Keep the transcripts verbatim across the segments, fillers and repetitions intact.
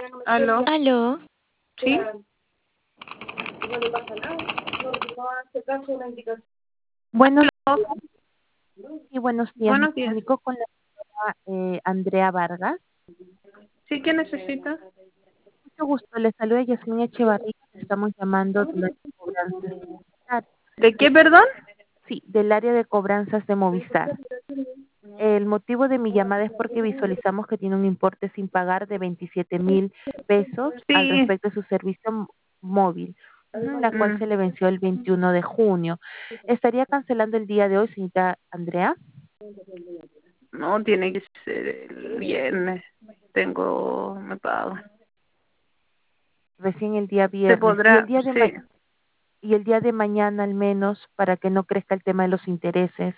Aló, Aló, ¿sí? buenos Aló, y buenos días. Me buenos días. comunico con la señora eh, Andrea Vargas. ¿Sí que necesita? Mucho gusto, le saluda Yasmin Echevarría. Le estamos llamando del área de cobranzas de Movistar. ¿De qué, perdón? Sí, del área de cobranzas de Movistar. El motivo de mi llamada es porque visualizamos que tiene un importe sin pagar de veintisiete mil pesos al Sí. respecto de su servicio m- móvil, ujú, la cual Mm, se le venció el veintiuno de junio. ¿Estaría cancelando el día de hoy, señorita Andrea? no, tiene que ser el viernes. Tengo, me pagan. Recién el día ¿Se viernes. Y el podrá? día de Sí. ma- y el día de mañana al menos, para que no crezca el tema de los intereses.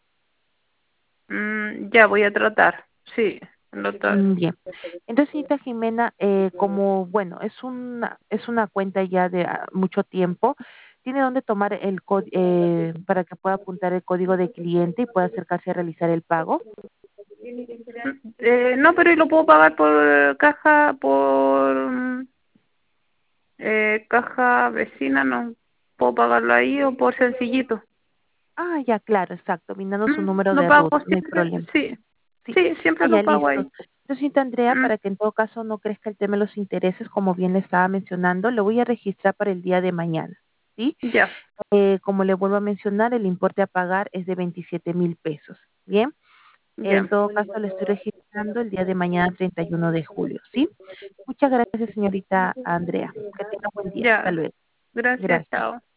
Mm, ya voy a tratar. Sí, lo trato. Mm, Bien. Entonces, señorita Jimena, eh, como, bueno, es una, es una cuenta ya de ah, mucho tiempo, tiene donde tomar el co- eh, para que pueda apuntar el código de cliente y pueda acercarse a realizar el pago. Mm, Eh, no, pero ¿y lo puedo pagar por eh, caja, por mm, eh, caja vecina? ¿No puedo pagarlo ahí o por sencillito? Ah, ya, claro, exacto, brindando su Mm, número ¿Lo de pago ruta, no hay siempre? problema. Sí. Sí, Sí, siempre ah, ya, lo pago listo. ahí. Entonces, señorita Andrea, Mm, para que en todo caso no crezca el tema de los intereses, como bien le estaba mencionando, lo voy a registrar para el día de mañana, ¿sí? ya. Eh, como le vuelvo a mencionar, el importe a pagar es de veintisiete mil pesos, ¿bien? En Ya. todo caso, le estoy registrando el día de mañana, treinta y uno de julio, ¿sí? Muchas gracias, señorita Andrea. Que tenga buen día. Hasta Ya. luego. Gracias, Gracias. chao.